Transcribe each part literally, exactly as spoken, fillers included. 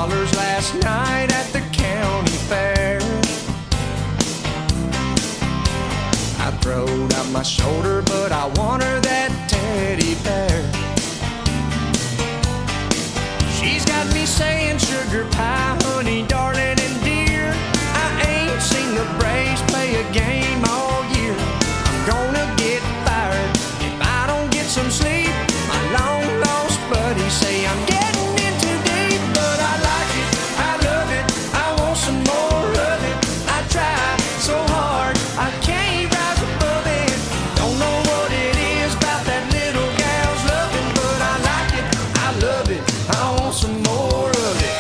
dollars last night at the county fair. I throwed out my shoulder, but I want her that teddy bear. She's got me saying sugar pie, honey, darling, and dear. I ain't seen the Braves play a game all year. I'm gonna get fired if I don't get some sleep. My long lost buddies say I'm getting in too deep, but I like it, I love it, I want some more of it. I try so hard, I can't rise above it. Don't know what it is about that little gal's loving, but I like it, I love it, I want some more of it.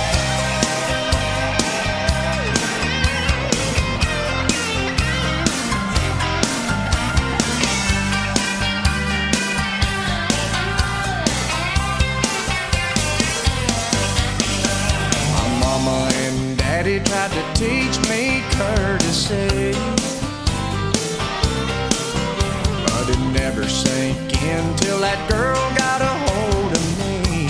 My mama and daddy tried to teach me courtesy, but it never sank in till that girl got a hold of me.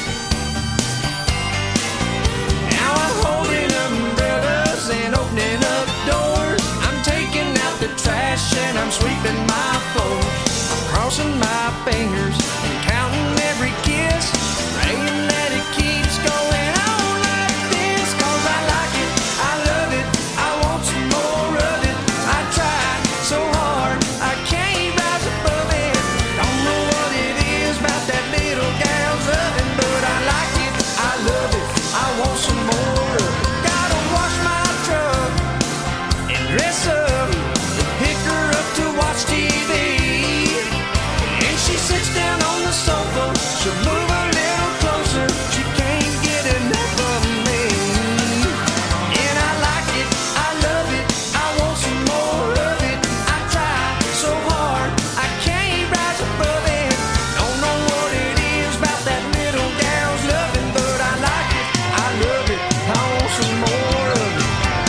Now I'm holding umbrellas and opening up doors. I'm taking out the trash and I'm sweeping my floors. I'm crossing my fingers and counting every kiss, praying that it keeps going on like this. Cause I like it, I love it, I want some more of it. I try so hard, I can't rise above it. Don't know what it is about that little gal's oven, but I like it, I love it, I want some more of it. Gotta wash my truck and dress up and pick her up to watch T V. And she sits down on the sofa, she'll move a little closer, she can't get enough of me. And I like it, I love it, I want some more of it. I try so hard, I can't rise above it. Don't know what it is about that little gal's loving, but I like it, I love it, I want some more of it.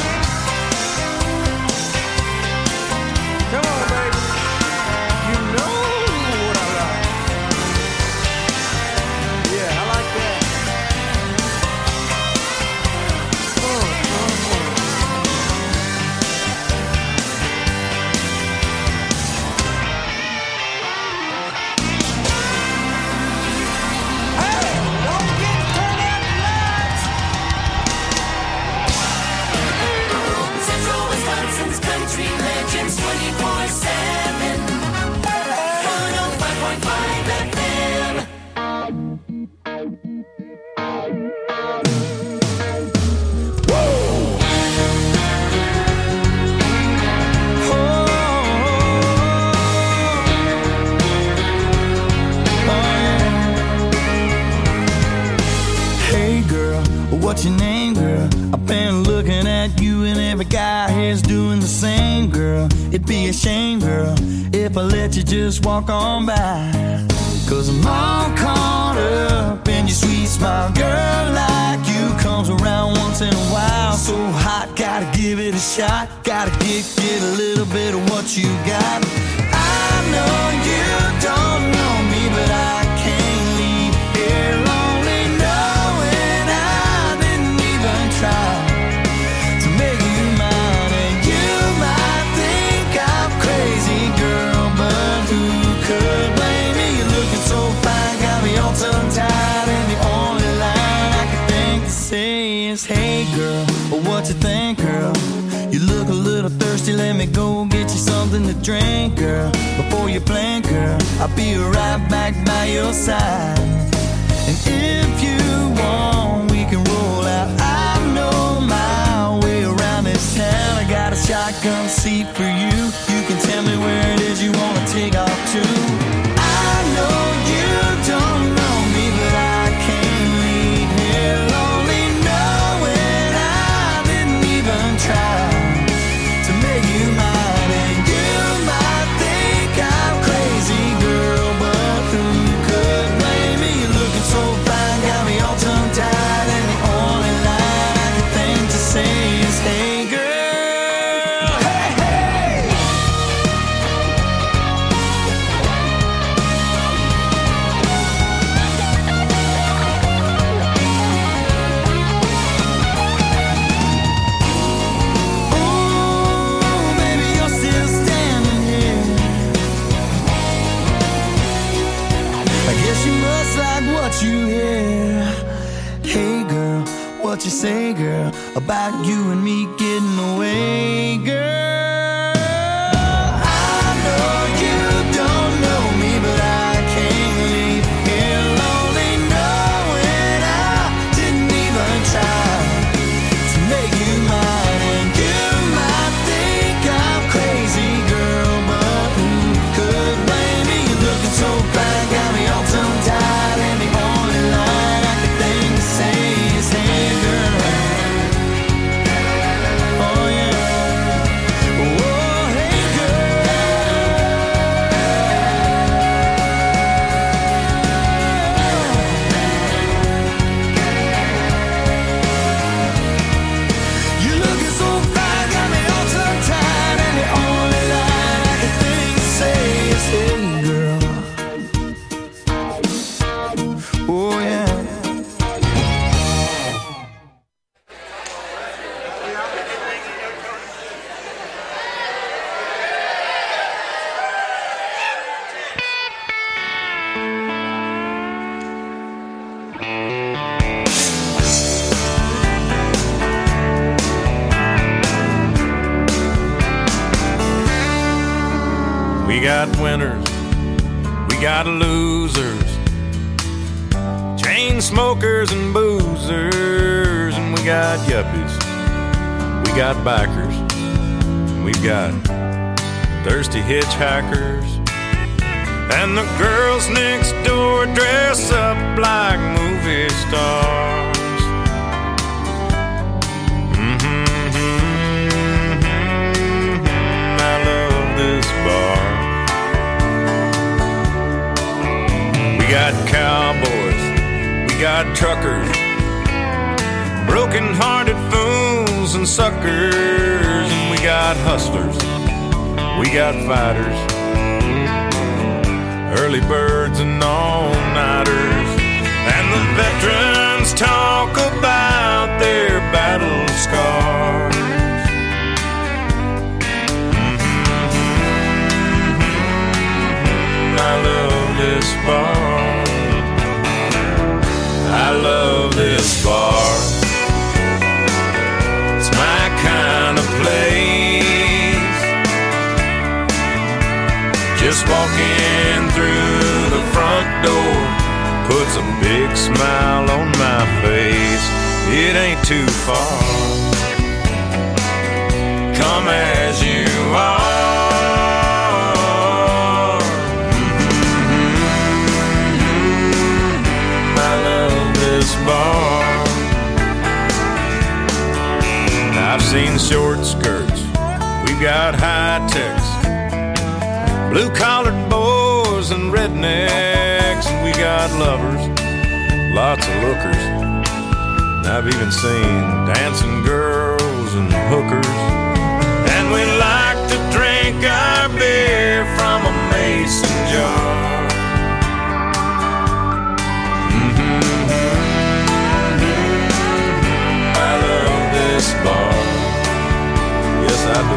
Come on, baby, you know what I like. Yeah, I like that. Uh, uh, uh. Hey, don't get turned out nuts. Central Wisconsin's country legends twenty-four seven. one oh five point five F M. Hey girl, what's your name, girl? I've been looking at you and every guy here's doing the same, girl. It'd be a shame, girl, if I let you just walk on by. Cause I'm all caught up in your sweet smile. Girl like you comes around once in a while. So hot, gotta give it a shot. Gotta get, get a little bit of what you got. I know you don't know me, but I can't leave here lonely knowing I didn't even try to make you mine. And you might think I'm crazy, girl, but who could blame me? You're looking so fine, got me all tongue-tied, and the only line I can think to say is, hey girl, what you think, girl? You look a little thirsty, let me go get you something to drink, girl. Before you blink, girl, I'll be right back by your side. And if you want, we can roll out. I know my way around this town. I got a shotgun seat for you. You can tell me where it is you wanna take off to. I know you don't know me, but I can't leave here lonely knowing I didn't even try to make you mine. And you might think I'm crazy, girl, but who could blame me? You're looking so fine, got me all tongue-tied, what you say, girl, about you and me getting away, girl. I know you don't know me, but I can't leave here lonely, knowing I didn't even try to make you mine. And you might think I'm crazy, girl, but who could blame me? You're looking so fine, got me all tongue-tied, and the only line I could think to say is, hey, girl. Oh, yeah. Oh, hey, you're looking so fine, got me all tongue-tied, and the only line I can think to say is, hey, girl. Oh, yeah. We got winners, we got losers, chain smokers and boozers, and we got yuppies, we got bikers, and we've got thirsty hitchhikers, and the girls next door dress up like movie stars. Mm-hmm, mm-hmm, I love this bar. We got cowboys, we got truckers, broken-hearted fools and suckers, and we got hustlers, we got fighters, early birds and all-nighters, and the veterans talk about their battle scars. Mm-hmm, I love this bar. I love this bar. It's my kind of place. Just walking through the front door puts a big smile on my face. It ain't too far. Come as you are. Bar. I've seen short skirts, we've got high techs, blue-collared boys and rednecks, and we got lovers, lots of lookers, and I've even seen dancing girls and hookers, and we like to drink our beer from a mason jar. Bar. Yes, I do.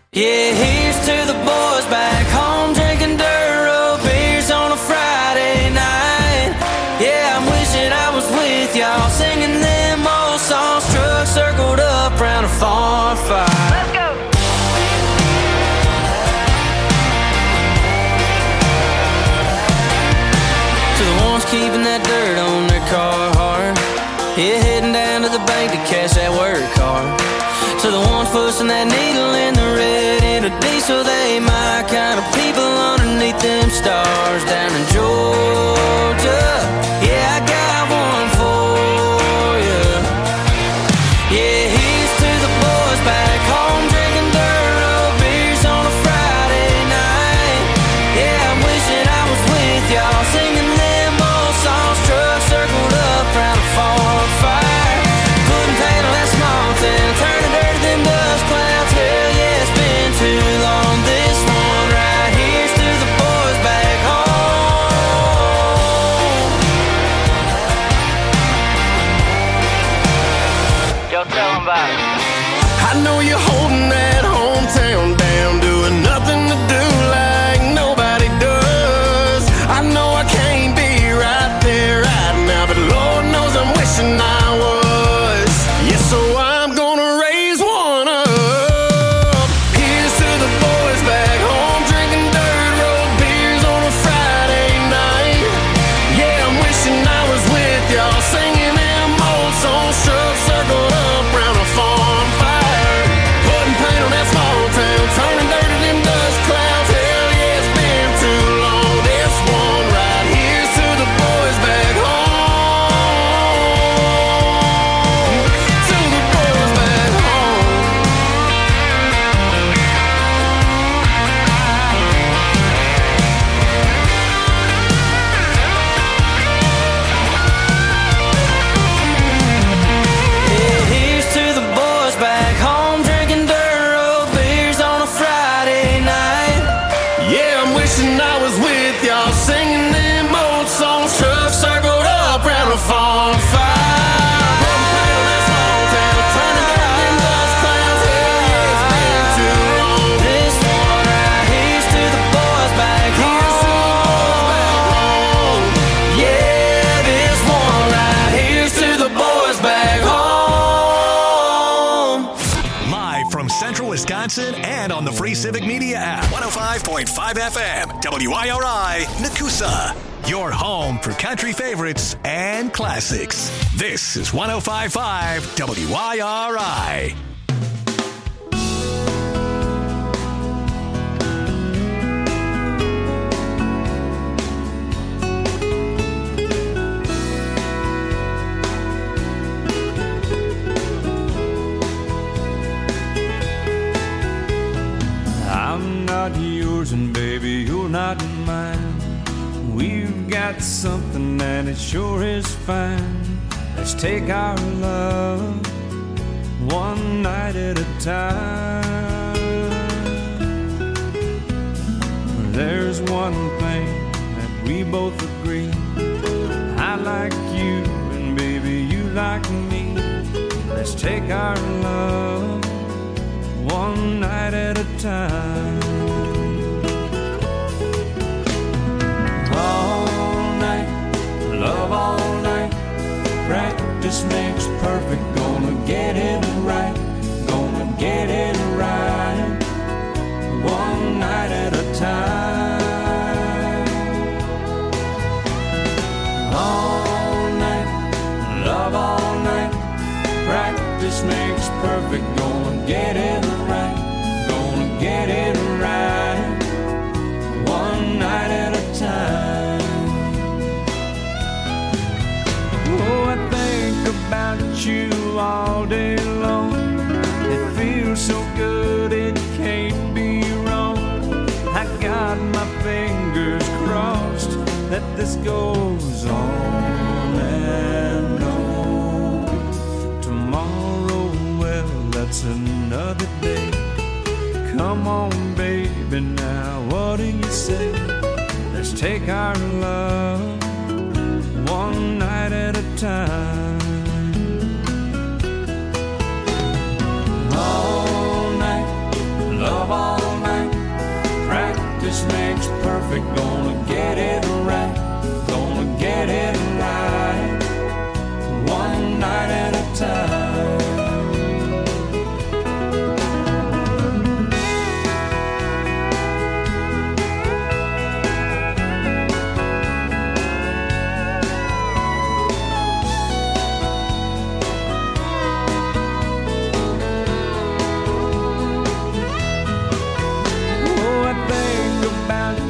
Yeah, here's to the boys back home drinking dirt road beers on a Friday night. Yeah, I'm wishing I was with y'all singing them old songs, trucks circled up round a farm fire. Let's go! To the ones keeping that dirt on their car hard, yeah, heading down to the bank to cash that work card. To the ones pushing that needle in the red in a diesel, they my kind of people underneath them stars down in Georgia. Yeah, I got one for you. Yeah, here's to the boys back home drinking dirt road beers on a Friday night. Yeah, I'm wishing I was with y'all singing them old songs, trucks circled up round a farm fire. Putting paint on that small town, turning dirt to them dust clouds. Hell yeah, it's been too long. This one right here's to the boys back home. Yo, tell them about it. I know you're holding that hometown down, doing nothing to do like nobody does. I know I can't be right there right now, but Lord knows I'm wishing I was. Yeah, so I'm gonna raise one up. Here's to the boys back home drinking dirt road beers on a Friday night. Yeah, I'm wishing I was with y'all singing them old songs, trucks circled up round a farm fire. Putting paint on that small town, turning dirt to them dust clouds. Hell yeah, it's been too long. This one right here's to the boys back home. To the boys back home. Yeah, here's to the boys back home drinking dirt road beers on a Friday night. Yeah, I'm wishing I was with y'all singing them old songs, trucks circled up round a farm fire. Putting paint on that small town, turning dirt to them dust clouds. Hell yeah, it's been too long. This one right here's to the boys back Here's to the boys back home. home. Yeah, this one right here's to the boys back home. Live from Central Wisconsin and on the free Civic Media app. one oh five point five F M, W I R I, Nakusa. Your home for country favorites and classics. This is one oh five point five W I R I. I'm not yours and baby, you're not mine. We've got something that it sure is fine. Let's take our love one night at a time. There's one thing that we both agree. I like you and baby, you like me. Let's take our love one night at a time. All night, love all night. Practice makes perfect. Gonna get it right. Gonna get it right. One night at a time. All night, love all night. Practice makes perfect. Gonna get it right. Gonna get it right. One night at a time. Oh, I think about you all day long. It feels so good, it can't be wrong. I got my fingers crossed that this goes on and on. Tomorrow, well, that's another day. Come on, baby, now what do you say? Let's take our love one night at a time. All night, love all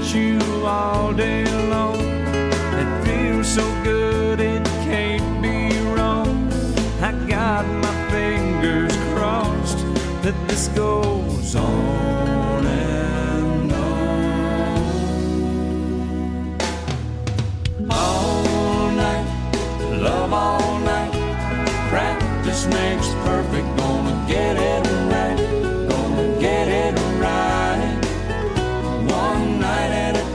you all day long. It feels so good it can't be wrong. I got my fingers crossed that this goes on and on. All night, love all night. Practice makes perfect, gonna get it right. Gonna get it right. One night at a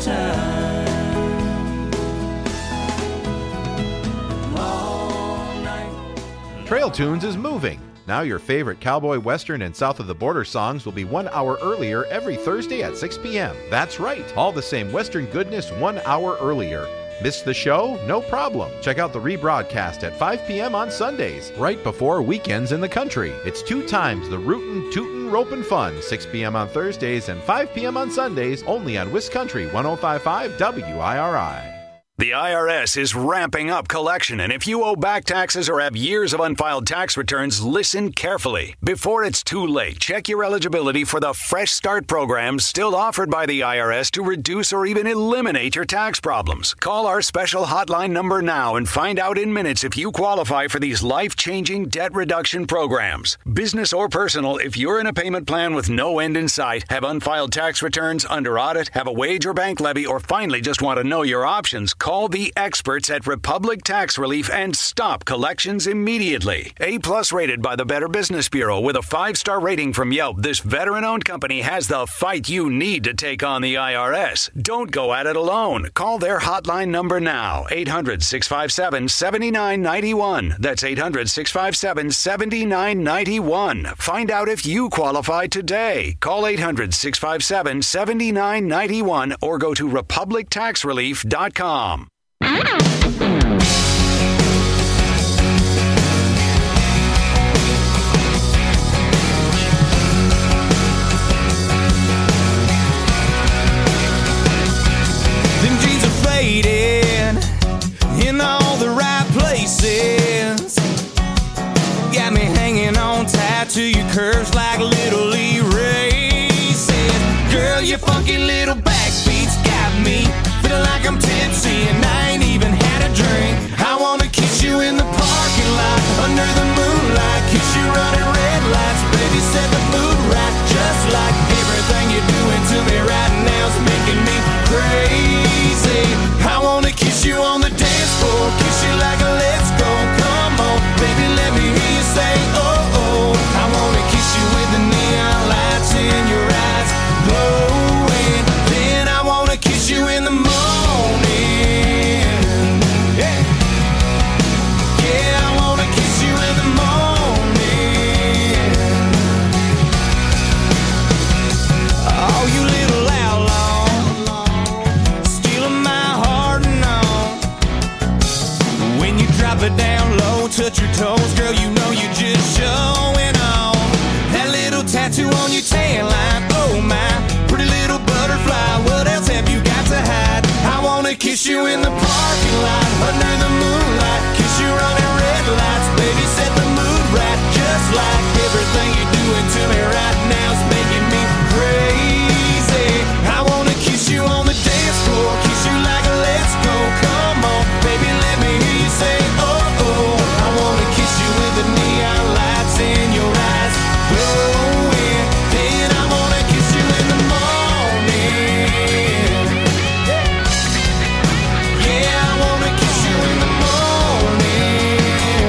time. All night. Trail Tunes is moving. Now your favorite cowboy, western, and south of the border songs will be one hour earlier every Thursday at six p.m. That's right, all the same western goodness one hour earlier. Missed the show? No problem. Check out the rebroadcast at five p.m. on Sundays, right before weekends in the country. It's two times the rootin', tootin', ropin' fun, six p.m. on Thursdays and five p.m. on Sundays, only on Wiscountry one oh five point five W I R I. The I R S is ramping up collection, and if you owe back taxes or have years of unfiled tax returns, listen carefully. Before it's too late, check your eligibility for the Fresh Start program still offered by the I R S to reduce or even eliminate your tax problems. Call our special hotline number now and find out in minutes if you qualify for these life-changing debt reduction programs. Business or personal, if you're in a payment plan with no end in sight, have unfiled tax returns, under audit, have a wage or bank levy, or finally just want to know your options, call the experts at Republic Tax Relief and stop collections immediately. A-plus rated by the Better Business Bureau with a five-star rating from Yelp, this veteran-owned company has the fight you need to take on the I R S. Don't go at it alone. Call their hotline number now, eight hundred, six five seven, seven nine nine one. That's eight hundred, six five seven, seven nine nine one. Find out if you qualify today. Call eight hundred, six five seven, seven nine nine one or go to republic tax relief dot com. Them jeans are faded in all the right places. Got me hanging on tight to your curves like little Lee races. Girl, your funky little backbeats got me feeling like I'm tipsy and I ain't even had a drink. I wanna kiss you in the parking lot under the moonlight. Kiss you running red lights, baby, set the mood right. Just like everything you're doing to me right now is making me crazy. I wanna kiss you on the dance floor, kiss you like a let's go. Come on, baby, let me hear you say oh oh. I wanna kiss you with the neon lights in your eyes glowing. Then I wanna kiss you in the morning. Yeah, yeah, I wanna kiss you in the morning. Oh, you little outlaw, stealing my heart and all. When you drop it down low, touch your toes, girl, you know you're just showing off. That little tattoo on your tan line, oh my, pretty little butterfly. What else have you got to hide? I wanna kiss you in the parking lot under the moonlight. Kiss you running red lights, baby, set the mood right. Just like everything you're doing to me right now is making me crazy. I wanna kiss you on the dance floor, kiss you like a let's go. Come on, baby, let me hear you say oh oh. I wanna kiss you with the neon lights in your eyes glowing. Then I wanna kiss you in the morning. Yeah, I wanna kiss you in the morning.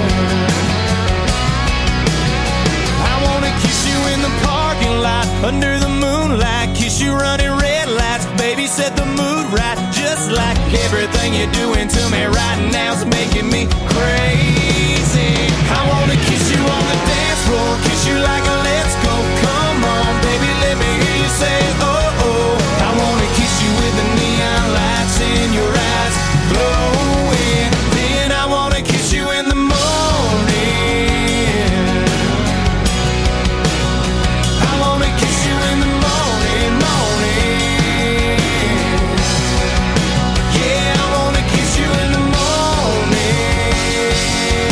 I wanna kiss you in the parking lot under the moonlight. Kiss you running red lights, baby, set the mood right. Just like everything you're doing to me right now is making me crazy. I wanna kiss you on the dance floor, kiss you like a let's go. Come on, baby, let me hear you say oh oh. I wanna kiss you with the neon lights in your eyes glowing. Then I wanna kiss you in the morning. I wanna kiss you in the morning, morning. Yeah, I wanna kiss you in the morning.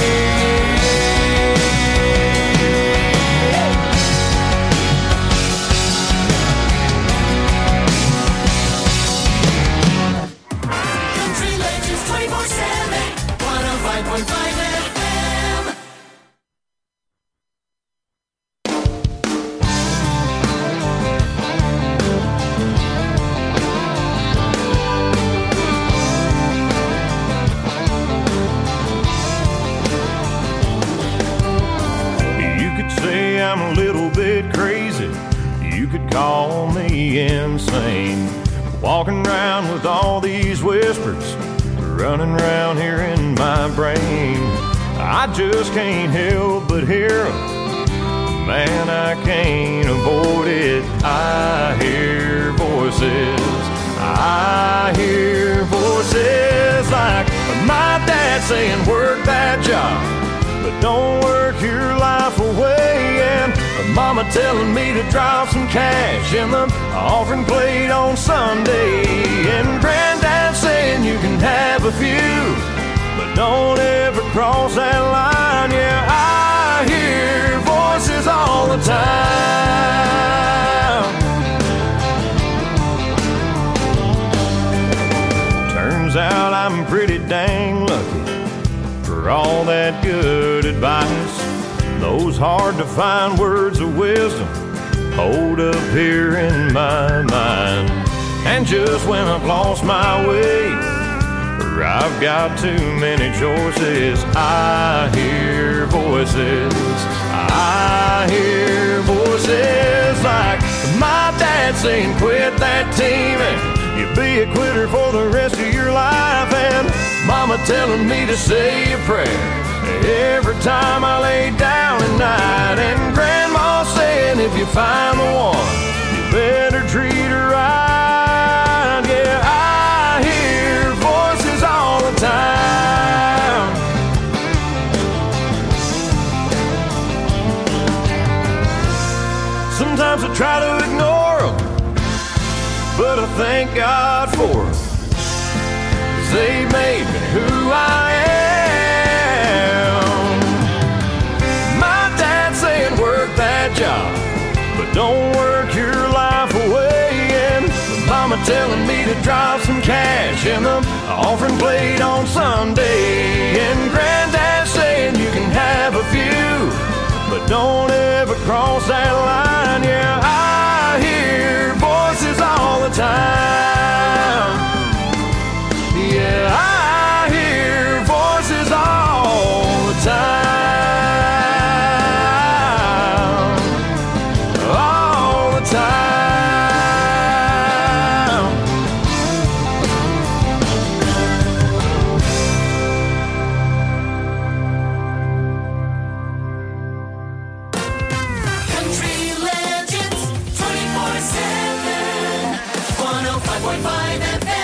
you could call me insane. Walking around with all these whispers running around here in my brain. I just can't help but hear 'em. Man, I can't avoid it. I hear voices. I hear voices like my dad saying, work that job, but don't work your life away. And mama telling me to drop some cash in the offering plate on Sunday. And granddad saying you can have a few, but don't ever cross that line. Yeah, I hear voices all the time. Turns out I'm pretty dang lucky for all that good advice. Those hard to find words of wisdom hold up here in my mind. And just when I've lost my way, or I've got too many choices, I hear voices. I hear voices like my dad saying, quit that team and you'll be a quitter for the rest of your life. And mama telling me to say a prayer every time I lay down at night. And grandma saying if you find the one, you better treat her right. Yeah, I hear voices all the time. Sometimes I try to ignore them, but I thank God for them, 'cause they made me who I am. My dad saying work that job, but don't work your life away. And mama telling me to drop some cash in the offering plate on Sunday. And granddad saying you can have a few, but don't ever cross that line. Yeah, I hear voices all the time. Yeah, I hear voices all the time. All the time. Country Legends twenty-four seven, one oh five point five F M.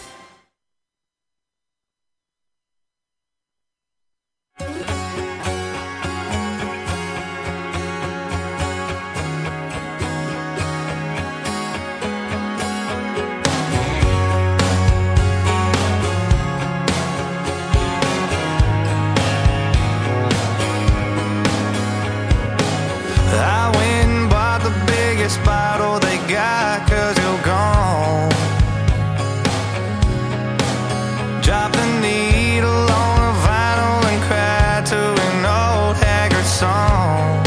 I went and bought the biggest bottle they got, 'cause you're gone. Drop the needle on a vinyl and cry to an old haggard song.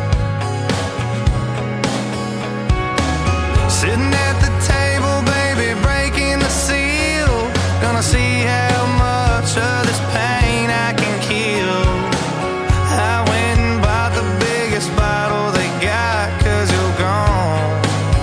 Sitting at the table, baby, breaking the seal. Gonna see how much of this pain I can kill. I went and bought the biggest bottle they got, 'cause you're gone.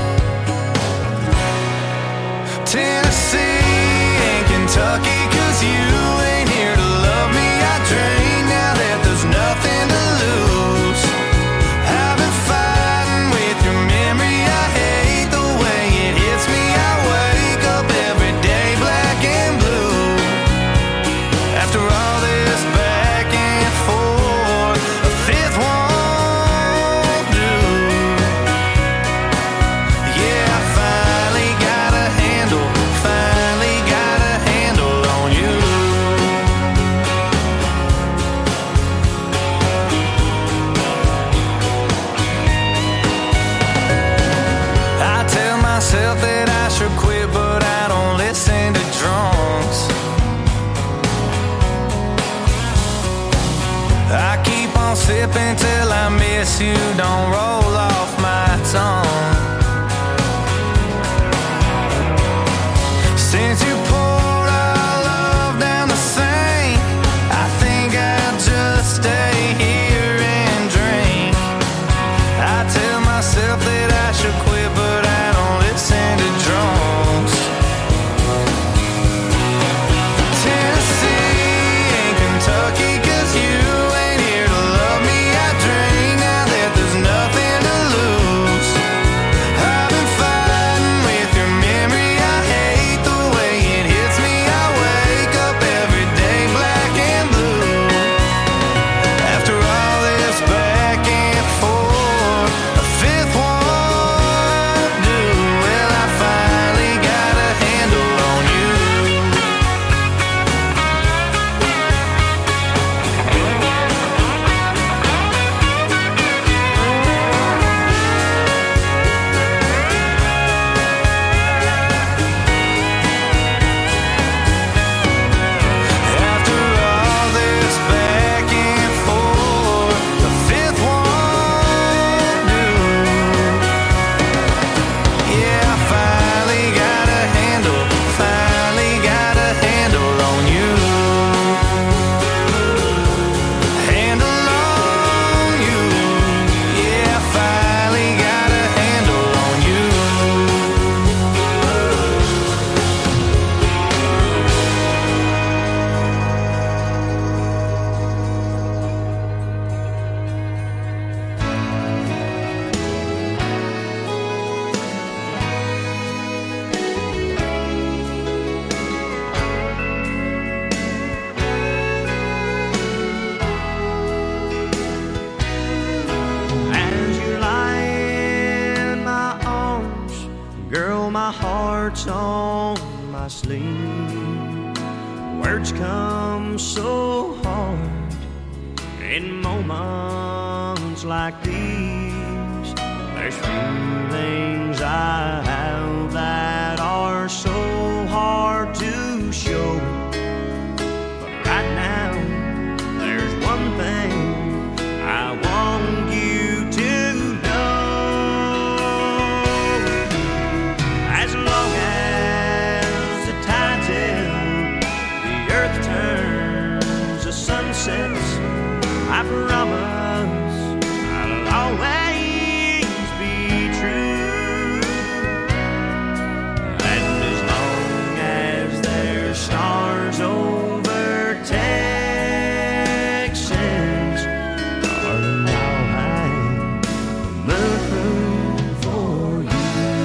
Tennessee and Kentucky, 'cause you ain't here to love me. I drink now that there's nothing to lose. I've been fighting with your memory. I hate the way it hits me. I wake up every day black and blue. After all this back and forth, a fifth won't do. Yeah, I finally got a handle, finally got a handle on you. I tell myself that I should quit, but I don't listen to drunks. I keep on sipping till I miss you, don't roll off my tongue. Since you poured our love down the sink, I think I'll just stay here and drink. I tell myself that I should quit, heart's on my sleeve. Words come so hard in moments like these. There's feelings I have that are so hard to show. But right now, there's one thing I want you to know. As long as the tide's in, the earth turns, the sun sets, I promise I'll always be true. And as long as there's stars over Texas, darling, I'll hang the moon for you.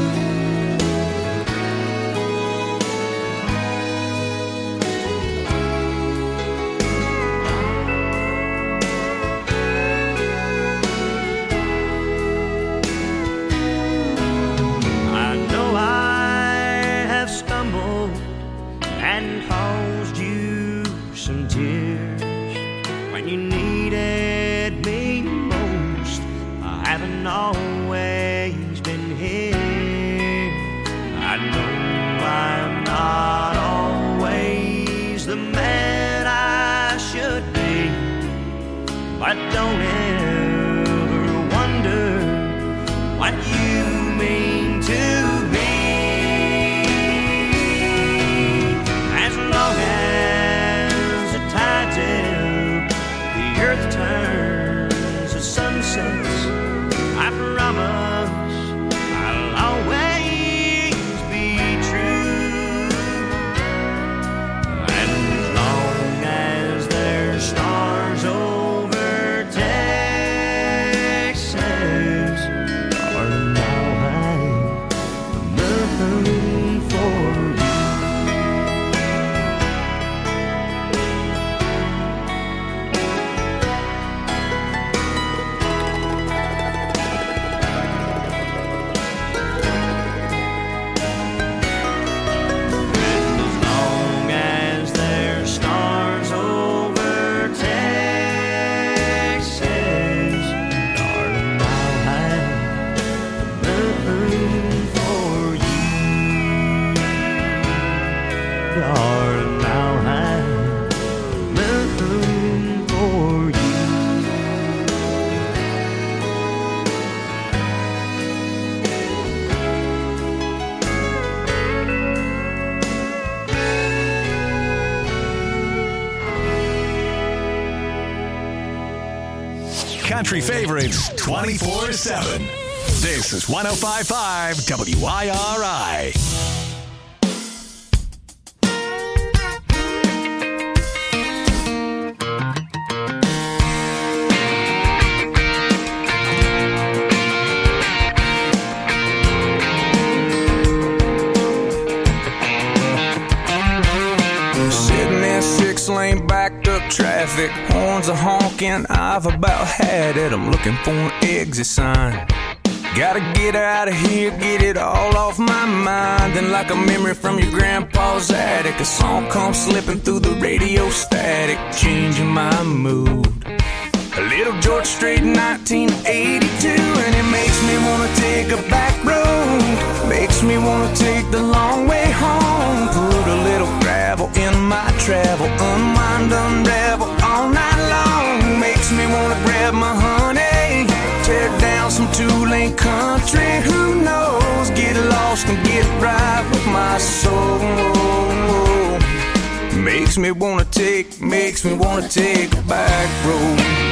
I know I have stumbled and caused you some tears when you needed me most. I haven't always been here. I know I'm not always the man I should be, but don't ever wonder what you mean to me. As long as the tide's in, the earth turns, the sun sets, I promise I'll always be true. And as long as there's stars over Texas, darling, I'll hang the moon for you. And as long as there's stars over Texas, darling, I'll hang the moon for you. Darling, I'll hang the moon for you. Country favorites twenty-four seven. This is one oh five point five W I R I. Sitting in six lane backed up traffic, horns are honking, I've about had it. I'm looking for an exit sign. Gotta get out of here, get it all off my mind. Then like a memory from your grandpa's attic, a song comes slipping through the radio static, changing my mood. A little George Strait nineteen eighty-two, and it makes me wanna take a back road, makes me wanna take the long way home. Put a little gravel in my travel, unwind, unravel all night long. Makes me wanna grab my honey, tear down some two-lane country. Who knows, get lost and get right with my soul. Makes me wanna take, makes me wanna take a back road.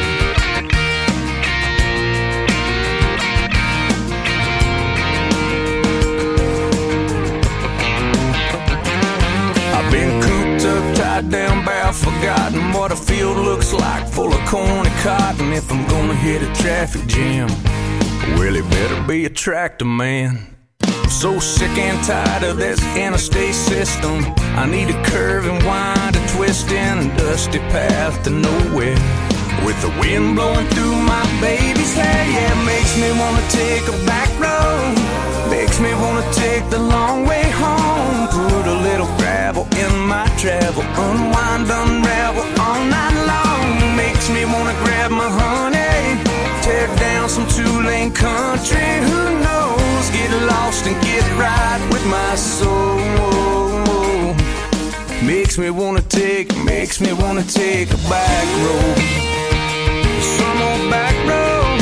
I've been cooped up, tied down, bow, forgotten what a field looks like, full of corn and cotton. If I'm gonna hit a traffic jam, well, it better be a tractor man. I'm so sick and tired of this interstate system. I need a curve and wind, a twist in a dusty path to nowhere, with the wind blowing through my baby's hair. Yeah, makes me wanna take a back road, makes me wanna take the long way home. lost and get right with my soul. Makes me wanna take, makes me wanna take a back road. Some old back road.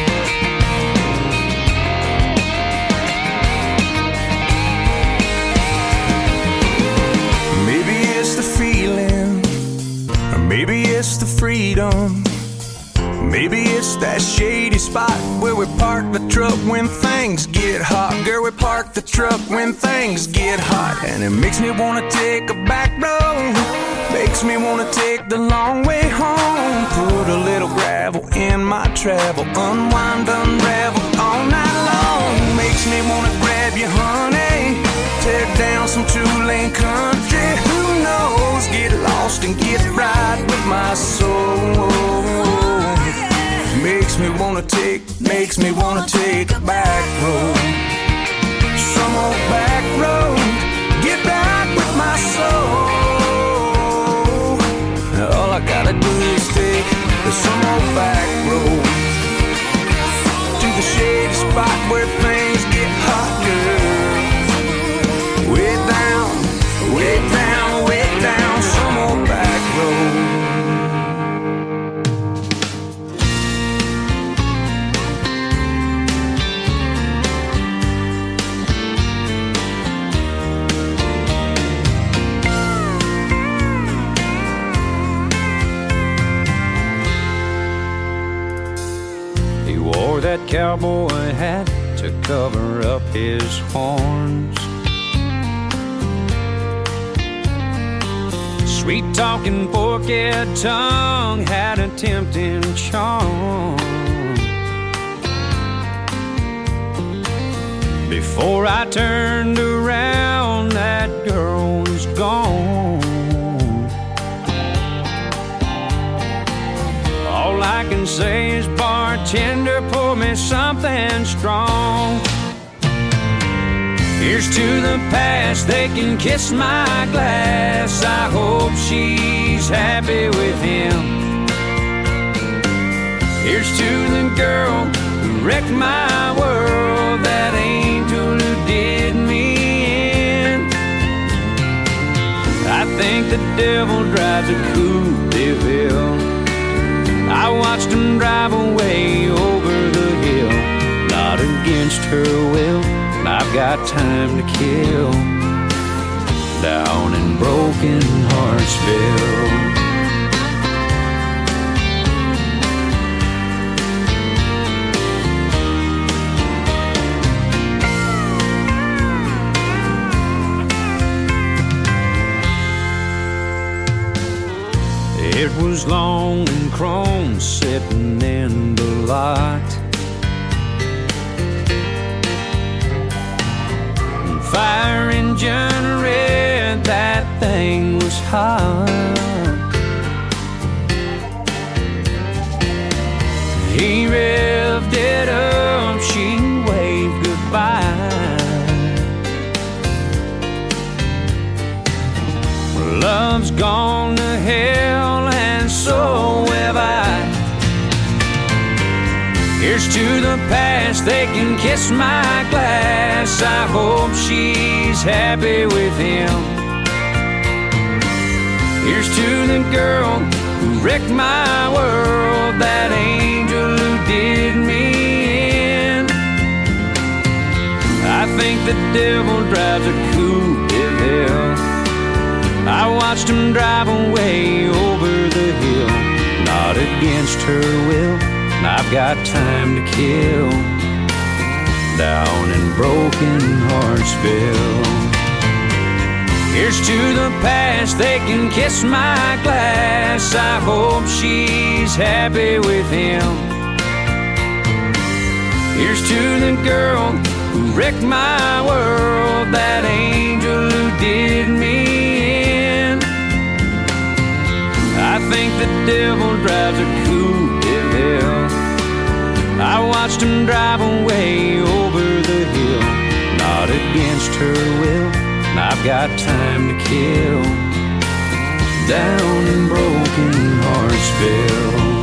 Maybe it's the feeling, or maybe it's the freedom. Maybe it's that shady spot where we park the truck when things get hot. Girl, we park the truck when things get hot. And it makes me wanna take a back road. Makes me wanna take the long way home. Put a little gravel in my travel. Unwind, unravel all night long. Makes me wanna grab you, honey. Tear down some two-lane country. Who knows? Get lost and get right with my soul. Makes me wanna take, makes me wanna take a back road. Some old back road, get back with my soul. All I gotta do is take some old back road to the shady spot where things get hot, girl. Way down, way down, way down, some old back road. That cowboy hat to cover up his horns. Sweet talking forked tongue had a tempting charm. Before I turned around, that girl was gone. All I can say is, bartender, pour me something strong. Here's to the past, they can kiss my glass. I hope she's happy with him. Here's to the girl who wrecked my world, that angel who did me in. I think the devil drives a Coupe de Ville. I watched him drive away over the hill, not against her will. I've got time to kill down in Broken Heartsville. It was long and chrome sitting in the lot. Fire engine red, that thing was hot. He revved it up, she waved goodbye. Love's gone to hell, and so have I. Here's to the past, they can kiss my glass. I hope she's happy with him. Here's to the girl who wrecked my world, that angel who did me in. I think the devil drives a Coupe de Ville. I watched him drive away over the hill, not against her will. I've got time to kill down in Broken Heartsville. Here's to the past, they can kiss my glass. I hope she's happy with him. Here's to the girl who wrecked my world, that angel who did me in. I think the devil drives a Coupe de Ville. I watched him drive away over the hill, not against her will. I've got time to kill down in Broken Heartsville.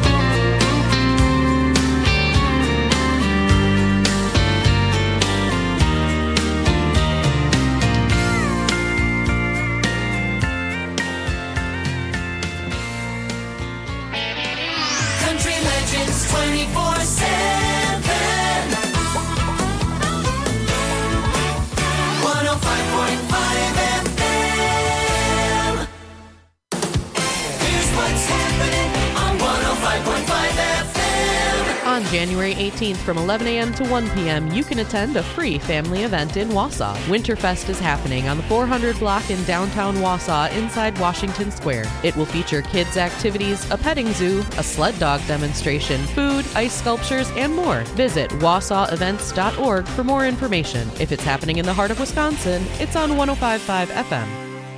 January eighteenth from eleven a.m. to one p.m., you can attend a free family event in Wausau. Winterfest is happening on the four hundred block in downtown Wausau inside Washington Square. It will feature kids' activities, a petting zoo, a sled dog demonstration, food, ice sculptures, and more. Visit wausau events dot org for more information. If it's happening in the heart of Wisconsin, it's on one oh five point five F M.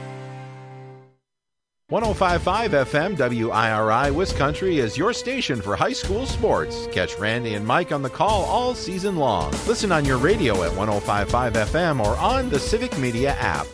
one oh five point five F M W I R I Wiscountry is your station for high school sports. Catch Randy and Mike on the call all season long. Listen on your radio at one oh five point five F M or on the Civic Media app.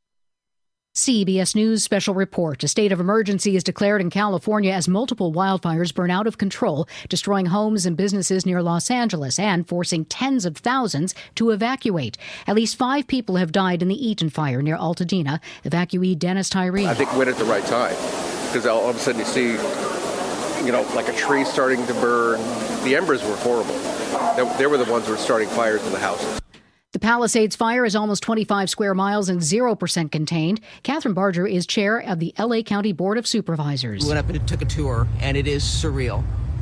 C B S News special report. A state of emergency is declared in California as multiple wildfires burn out of control, destroying homes and businesses near Los Angeles and forcing tens of thousands to evacuate. At least five people have died in the Eaton fire near Altadena. Evacuee Dennis Tyree. I think we went at the right time because all of a sudden you see, you know, like a tree starting to burn. The embers were horrible. They, they were the ones who were starting fires in the houses. The Palisades fire is almost twenty-five square miles and zero percent contained. Catherine Barger is chair of the L A County Board of Supervisors. We went up and took a tour, and it is surreal.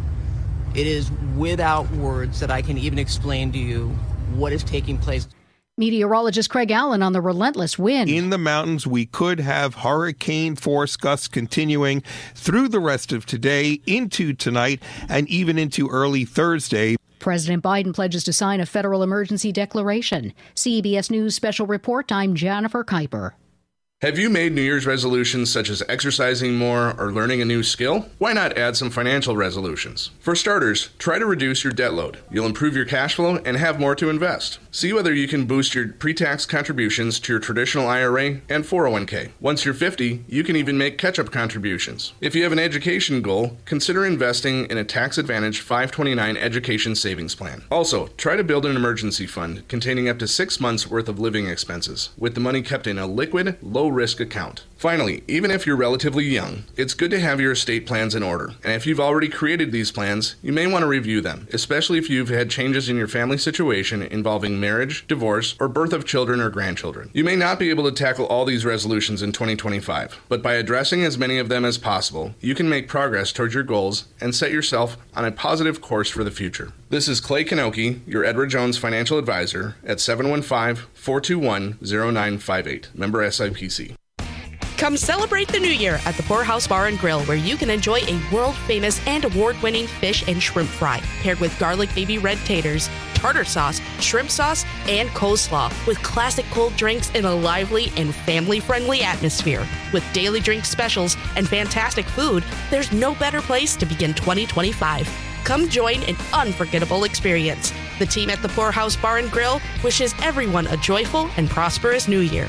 It is without words that I can even explain to you what is taking place. Meteorologist Craig Allen on the relentless wind. In the mountains, we could have hurricane force gusts continuing through the rest of today, into tonight, and even into early Thursday. President Biden pledges to sign a federal emergency declaration. C B S News special report. I'm Jennifer Kuiper. Have you made New Year's resolutions such as exercising more or learning a new skill? Why not add some financial resolutions? For starters, try to reduce your debt load. You'll improve your cash flow and have more to invest. See whether you can boost your pre-tax contributions to your traditional I R A and four oh one k. Once you're fifty, you can even make catch-up contributions. If you have an education goal, consider investing in a tax-advantaged five twenty-nine education savings plan. Also, try to build an emergency fund containing up to six months worth of living expenses, with the money kept in a liquid, low-risk account. Finally, even if you're relatively young, it's good to have your estate plans in order. And if you've already created these plans, you may want to review them, especially if you've had changes in your family situation involving marriage, divorce, or birth of children or grandchildren. You may not be able to tackle all these resolutions in twenty twenty-five, but by addressing as many of them as possible, you can make progress towards your goals and set yourself on a positive course for the future. This is Clay Kanoki, your Edward Jones financial advisor at seven one five, four two one, zero nine five eight, member S I P C. Come celebrate the new year at the Poorhouse Bar and Grill, where you can enjoy a world-famous and award-winning fish and shrimp fry, paired with garlic baby red taters, tartar sauce, shrimp sauce, and coleslaw, with classic cold drinks in a lively and family-friendly atmosphere. With daily drink specials and fantastic food, there's no better place to begin twenty twenty-five. Come join an unforgettable experience. The team at the Poorhouse Bar and Grill wishes everyone a joyful and prosperous new year.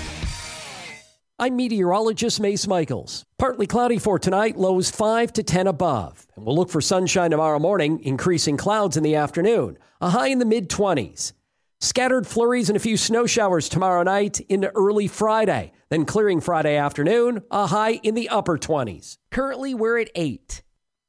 I'm meteorologist Mace Michaels. Partly cloudy for tonight, lows five to ten above. And we'll look for sunshine tomorrow morning, increasing clouds in the afternoon, a high in the mid-twenties. Scattered flurries and a few snow showers tomorrow night into early Friday. Then clearing Friday afternoon, a high in the upper twenties. Currently, we're at eight.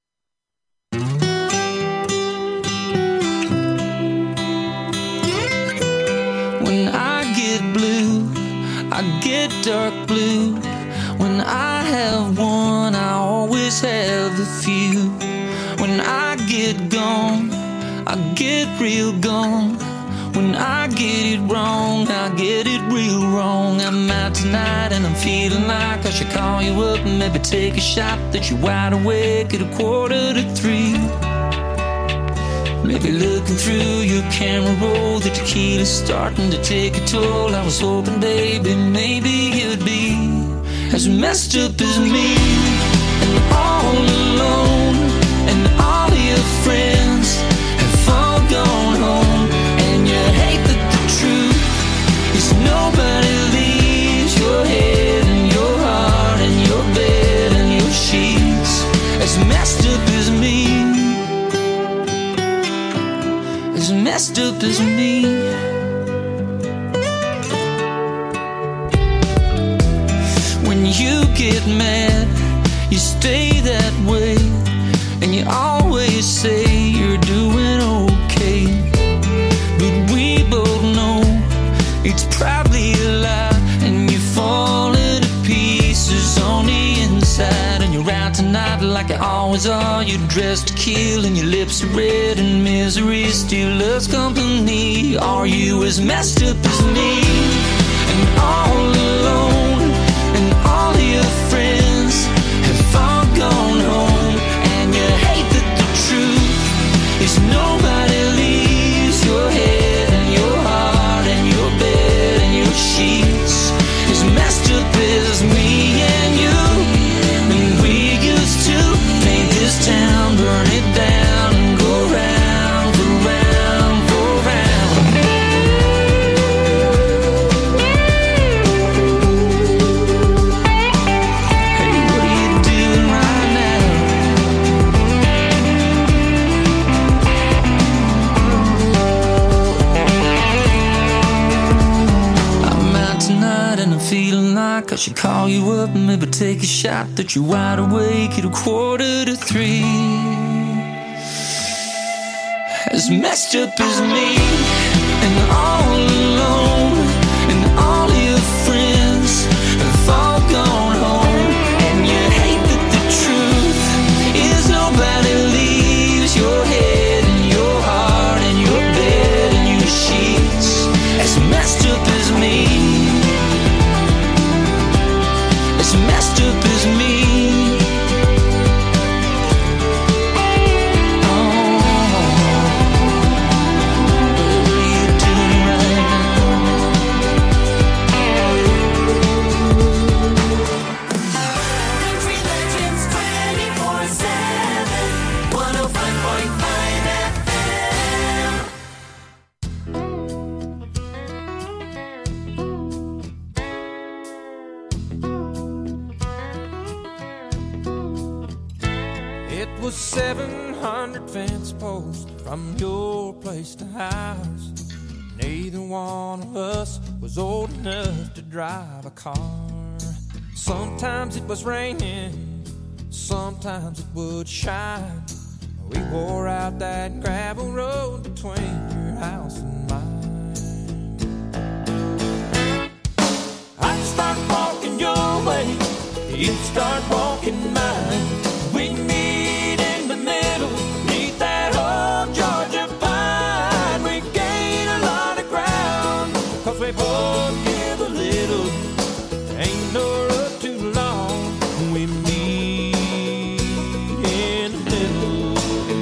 When I get blue, I get dark blue. When I have one, I always have a few. When I get gone, I get real gone. When I get it wrong, I get it real wrong. I'm out tonight and I'm feeling like I should call you up and maybe take a shot that you're wide awake at a quarter to three. Maybe looking through your camera roll, the tequila's starting to take a toll. I was hoping, baby, maybe you'd be as messed up as me, and all alone, and all your friends have all gone home, and you hate that the truth is nobody leaves your head and your heart and your bed and your sheets as messed up as me. As messed up as me. When you get mad, you stay that way, and you always say you're doing okay. But we both know it's probably a lie, and you're falling to pieces on the inside, and you're out tonight hot like they always are. You're dressed to kill and your lips are red, and misery still loves company. Are you as messed up as me and all alone, and all of your friends have all gone home, and you hate that the truth is nobody leaves your head and your heart and your bed and your sheets as messed up as me and you. And we used to paint this town, burn it down, and go round for round for round. Hey, what are you doing right now? I'm out tonight and I'm feeling like I should call you up and maybe take a shot that you're wide awake at a quarter to three. As messed up as me and all alone, and all your friends have all gone home, and you hate that the truth is nobody leaves your head and your heart and your bed and your sheets. As messed up as me, as messed up as me. Country Legends twenty-four seven, one oh five point five F M. It was seven hundred fence posts from your place to ours. Neither one of us was old enough to drive a car. Sometimes it was raining, sometimes it would shine. We wore out that gravel road between your house and mine. I'd start walking your way, you'd start walking mine. We'd meet in the middle, meet that old Georgia pine. We gain a lot of ground, cause we both give a little. Ain't no road too long, we meet in the middle.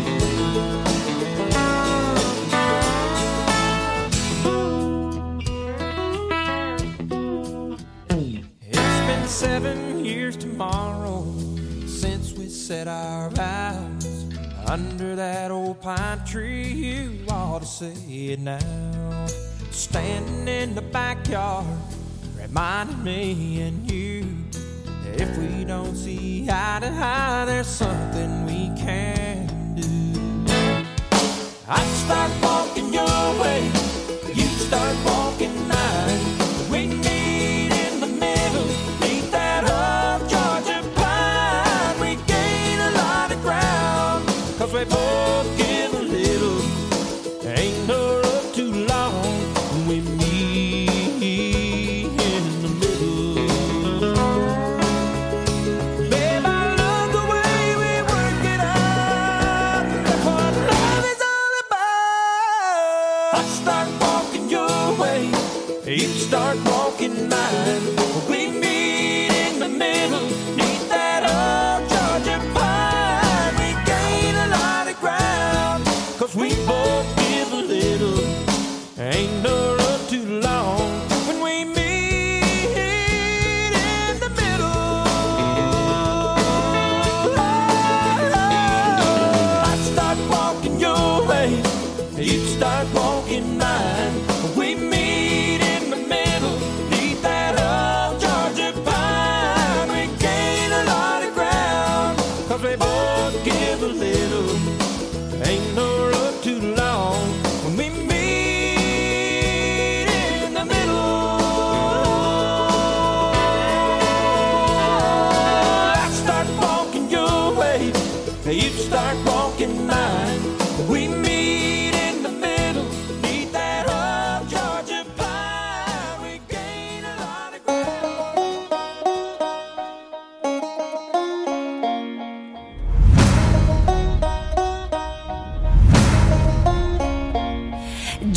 It's been seven years tomorrow since we set our vows under that old pine tree. You ought to see it now, standing in the backyard, reminding me and you that if we don't see eye to eye, there's something we can do. I'd start walking your way, you'd start walking mine. We'd meet in the middle, meet that old Georgia pine. We gain a lot of ground, cause we both give a little. Ain't no road too long, we meet in the middle. Babe, I love the way we work it out. That's what love is all about. I start walking your way, you start walking mine. We meet in the middle, neath that old Georgia pine. We gain a lot of ground, cause we both give a little. Ain't no road too long when we meet in the middle. I'd start walking your way, you'd start walking mine. We meet in the middle, neath that old Georgia pine. We gain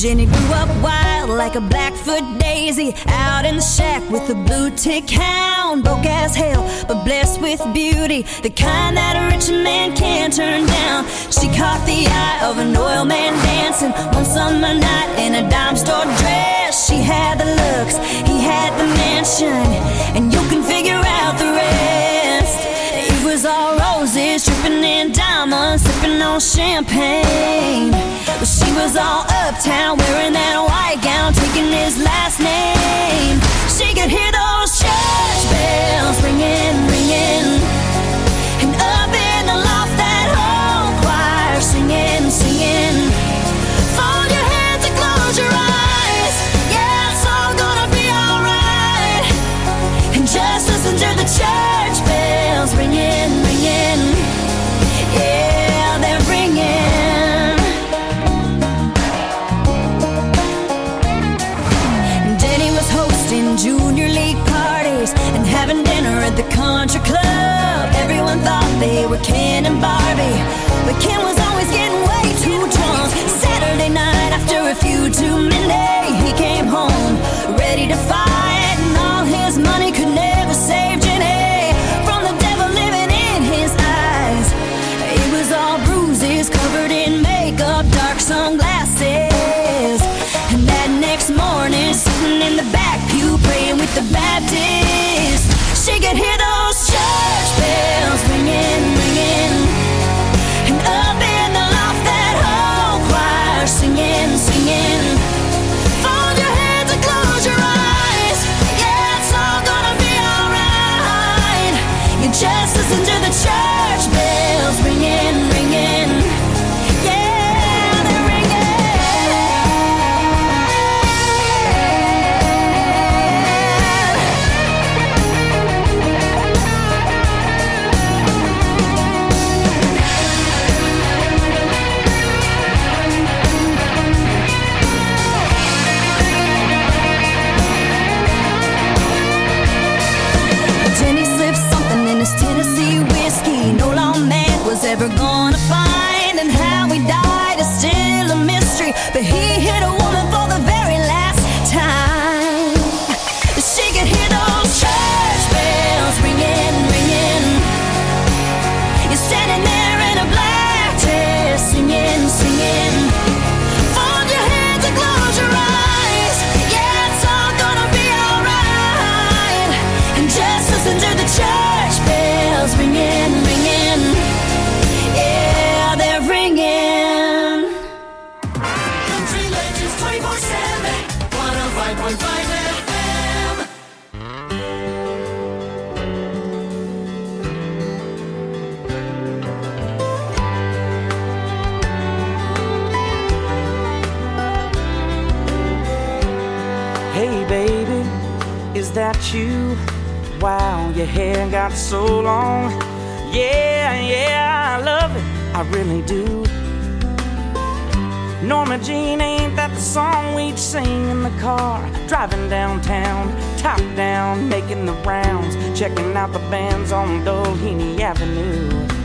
Jenny grew up wild like a Blackfoot daisy, out in the shack with a blue tick hound. Broke as hell, but blessed with beauty, the kind that a rich man can't turn down. She caught the eye of an oil man dancing one summer night in a dime store dress. She had the looks, he had the mansion, and you can figure out the rest. It was all roses, dripping in diamonds, sipping on champagne. But she was all uptown, wearing that white gown, taking his last name. She could hear those church bells ringing, ringing, and up in the loft that whole choir singing, singing. Fold your hands and close your eyes, yeah, it's all gonna be alright. And just listen to the church bells ringing, ringing, yeah, they're ringing. Junior league parties and having dinner at the country club. Everyone thought they were Ken and Barbie, but Ken was always getting way too drunk. Saturday night after a few too many, he came home ready to fight, and all his money could never save Jenny from the devil living in his eyes. It was all bruises, covered in makeup, dark sunglasses, and that next morning sitting in the back pew praying with the Baptist, she could hear those church bells ringing, ringing, and up in the loft that whole choir singing, singing. Fold your hands and close your eyes, yeah, it's all gonna be alright. You just listen to the church bells ringing, ringing, yeah, they're ringing. Was ever gonna find, and how he died is still a mystery, but he hit a woman for the very last time. She could hear those church bells ringing, ringing. You're standing there in a black dress singing, singing. Fold your hands and close your eyes, yeah, it's all gonna be alright. And just listen to the church bells ringing, ringing. Yeah, they're ringing. Country Legends twenty-four seven, one oh five point five F M. Hey baby, is that you? Wow, your hair got so long. Yeah, yeah, I love it, I really do. Norma Jean, ain't that the song we'd sing in the car? Driving downtown, top down, making the rounds, checking out the bands on Doheny Avenue.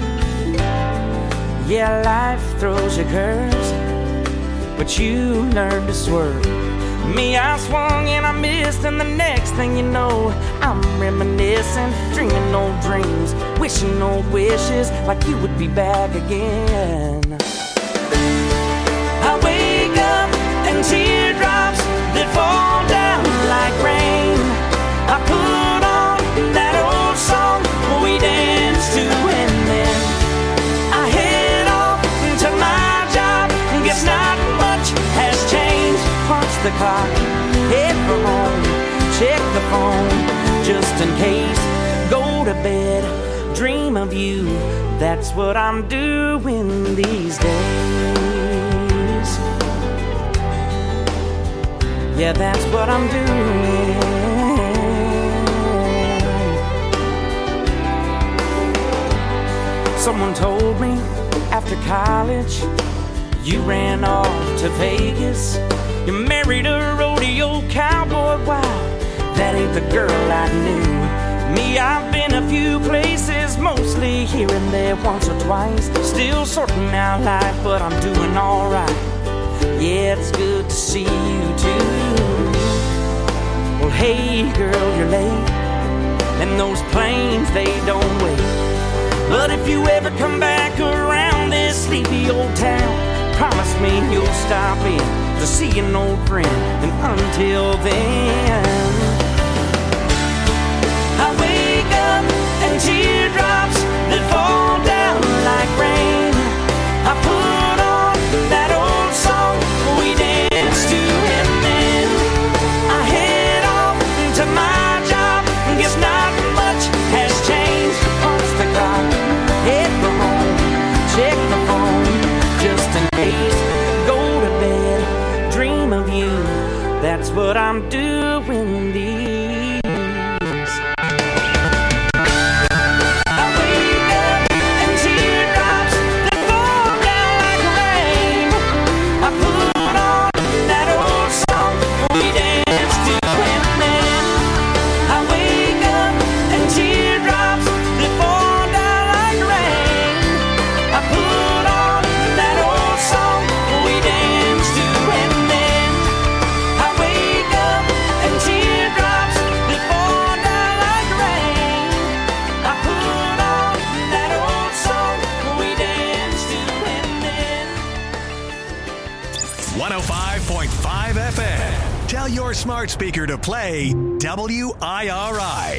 Yeah, life throws you curves, but you learn to swerve. Me, I swung and I missed, and the next thing you know, I'm reminiscing, dreaming old dreams, wishing old wishes, like you would be back again. I wake up and teardrops that fall down like rain. I put on that old song we danced to, and then I head off to my job. Guess not much has changed. Punch the clock, head for home, check the phone, just in case. Go to bed, dream of you. That's what I'm doing these days. Yeah, that's what I'm doing. Someone told me after college you ran off to Vegas. You married a rodeo cowboy. Wow, that ain't the girl I knew. Me, I've been a few places, mostly here and there, once or twice. Still sorting out life, but I'm doing alright. Yeah, it's good to see you too. Well, hey girl, you're late, and those planes, they don't wait. But if you ever come back around this sleepy old town, promise me you'll stop in to see an old friend. And until then, I wake up and teardrops that fall down like rain. I put on that old song we danced to, and then I head off to my job. Guess not much has changed. Punch the clock, head for home, check the phone just in case. Go to bed, dream of you. That's what I'm doing these. one oh five point five F M. Tell your smart speaker to play W I R I.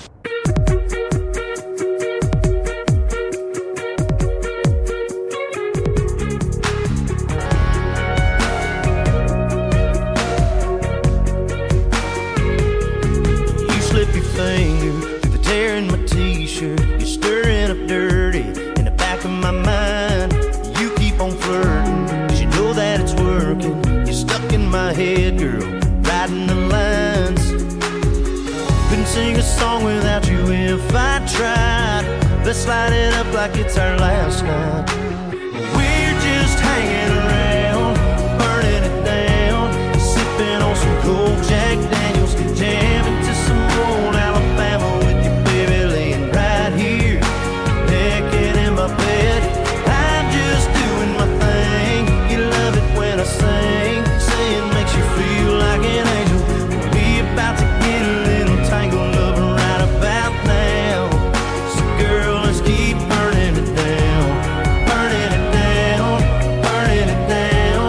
You slip your finger through the tear in my t-shirt. You're stirring up dirty in the back of my mind. You keep on flirting, cause you know that it's working. You're stuck in my head, girl, writing the lines. Couldn't sing a song without you if I tried. Let's light it up like it's our last night. We're just hanging around, burning it down, sipping on some cold Jack Daniels, jamming to some old Alabama with you, baby, laying right here, naked in my bed. I'm just doing my thing. You love it when I sing, saying makes you feel like an angel. We about to get a little tangled up right about now. So girl, let's keep burning it down, burning it down, burning it down.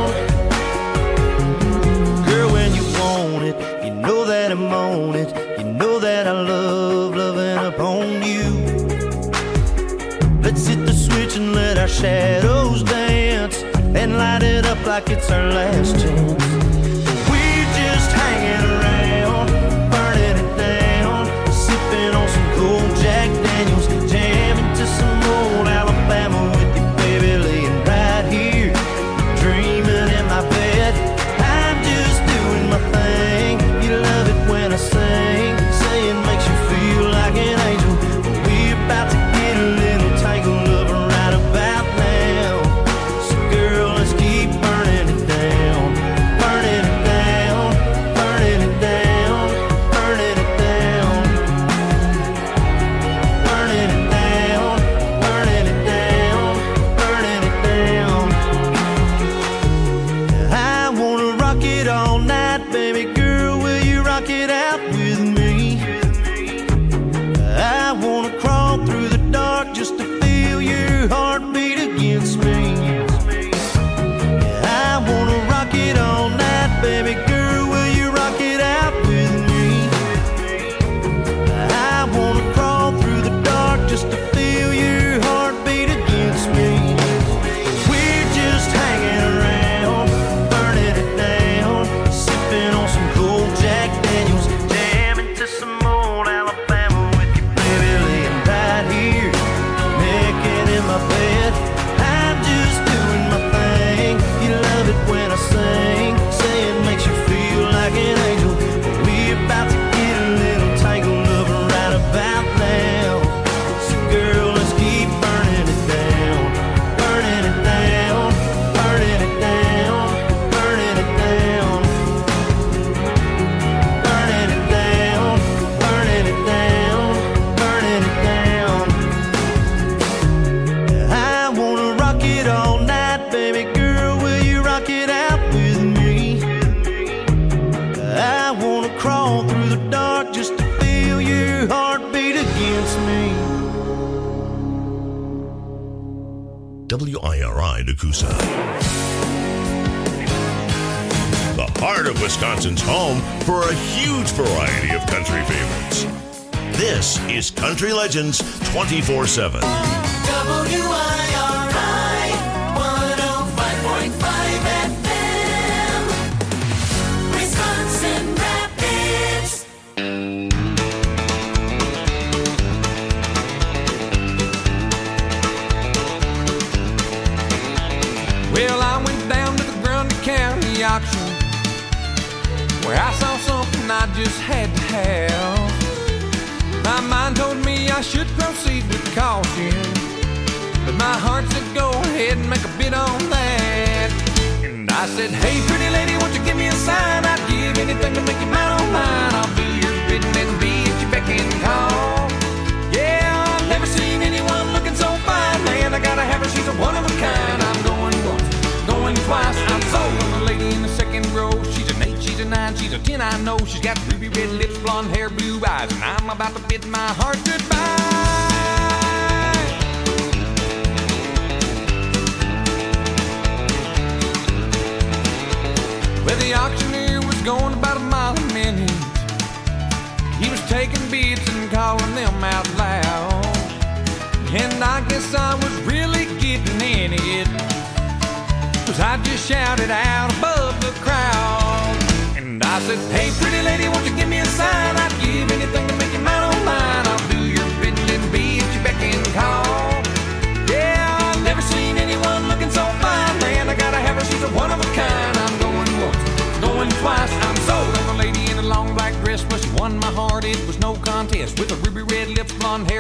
Girl, when you want it, you know that I'm on it. You know that I love loving upon you. Let's hit the switch and let our shadows dance, and light it up like it's our last chance. We're just hanging around, burning it down, sipping on some cold Jack Daniels, jamming to some old Alabama with you, baby, laying right here, dreaming in my bed. I'm just doing my thing. You love it when I sing, saying makes you feel like an angel. We're about to get a little tangled up right about now. So girl, let's keep burning it down, crawl through the dark just to feel your heartbeat against me. W I R I Nakusa. The heart of Wisconsin's home for a huge variety of country favorites. This is Country Legends twenty-four seven. W I R I one oh five point five F M, Wisconsin Rapids. Well, I went down to the Grundy County auction, where I saw something I just had to have. My mind told me I should proceed with caution, but my heart said go ahead and make a bid on that. And I said, hey pretty lady, won't you give me a sign? I'd give anything to make you mine on mine. I'll do your bidding and be at your beck and call. Yeah, I've never seen anyone looking so fine, man. I gotta have her, she's a one of a kind. I'm going once, going twice, I'm sold on the lady in the second row. She's an eight, she's a nine, she's a ten, I know. She's got ruby red lips, blonde hair, blue eyes, and I'm about to bid my heart goodbye. Well, the auctioneer was going about a mile a minute. He was taking bids and calling them out loud, and I guess I was really getting in it, 'cause I just shouted out above the crowd. And I said, hey pretty lady, won't you give me a sign? I'd give anything to make you mine on mine. I'll do your bidding and be at your beck and call. Yeah, I've never seen anyone looking so fine, man. I gotta have her, she's a one of a kind. I'm going once, going twice, I'm sold on the lady in a long black dress. Well, she won my heart, it was no contest, with a ruby red lips, blonde hair.